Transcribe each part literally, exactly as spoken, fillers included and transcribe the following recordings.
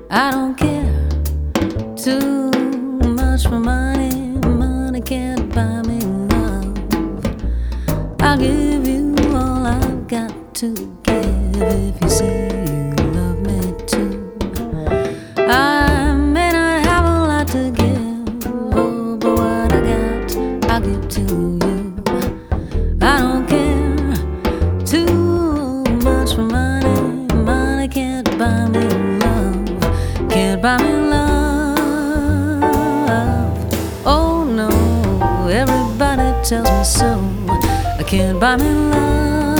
I don't care too much for money. Money can't buy me love. I'll give you all I've got to give if you say you love me too. I may not have a lot to give, oh, but what I got, I'll give to you. I don't care too much for money. Money can't buy me love. Can't buy me love. Oh no, everybody tells me so. I can't buy me love.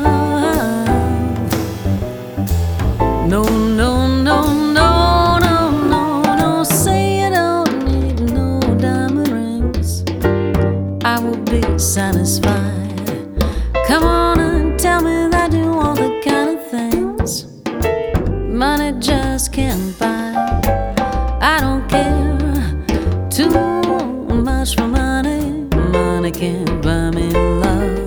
No, no, no, no, no, no, no. Say you don't need no diamond rings, I will be satisfied. Come on and tell me that you want the kind of things money just can't buy. I don't care too much for money. Money can't buy me love.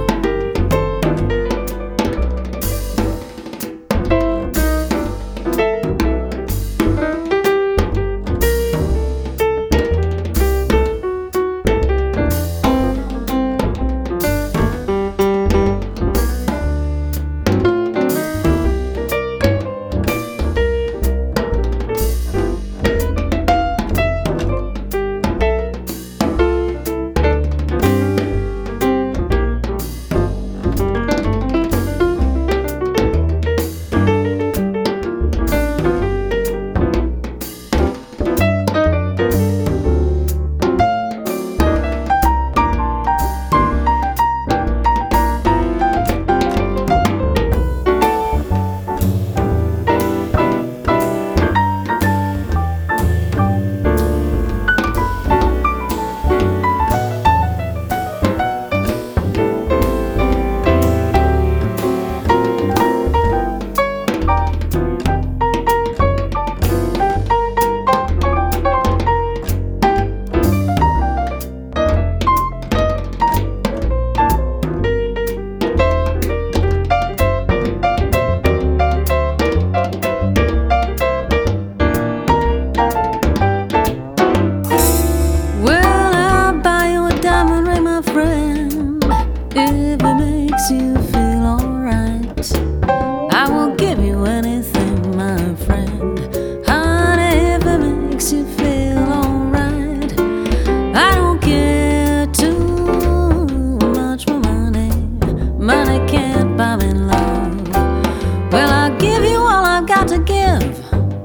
If it makes you feel alright, I will give you anything, my friend. Honey, if it makes you feel alright, I don't care too much for money. Money can't buy me love. Well, I'll give you all I've got to give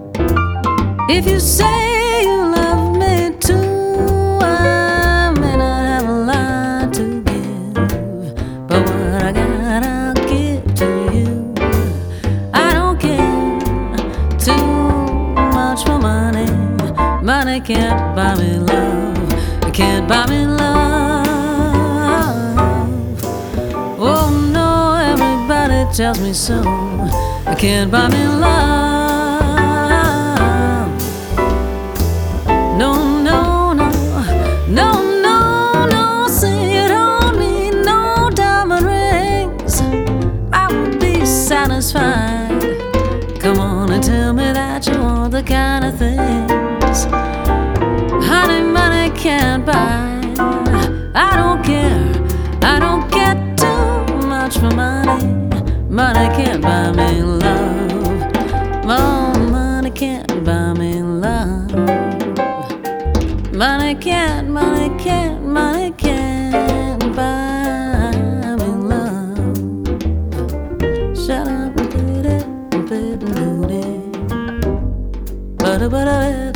if you say you love me too. I may not have a lot to give, but what I got, I'll give to you. I don't care too much for money. Money can't buy me love. It can't buy me love. Oh no, everybody tells me so. I can't buy me love. No, no, no, no, no, no. Say you don't need no diamond rings, I would be satisfied. Come on and tell me that you want the kind of things honey, money can't buy. I don't care, I don't care too much for money. Money can't buy me love. Oh, money can't buy me love. Money can't, money can't, money can't buy me love. Shut up and put it, put it, put it.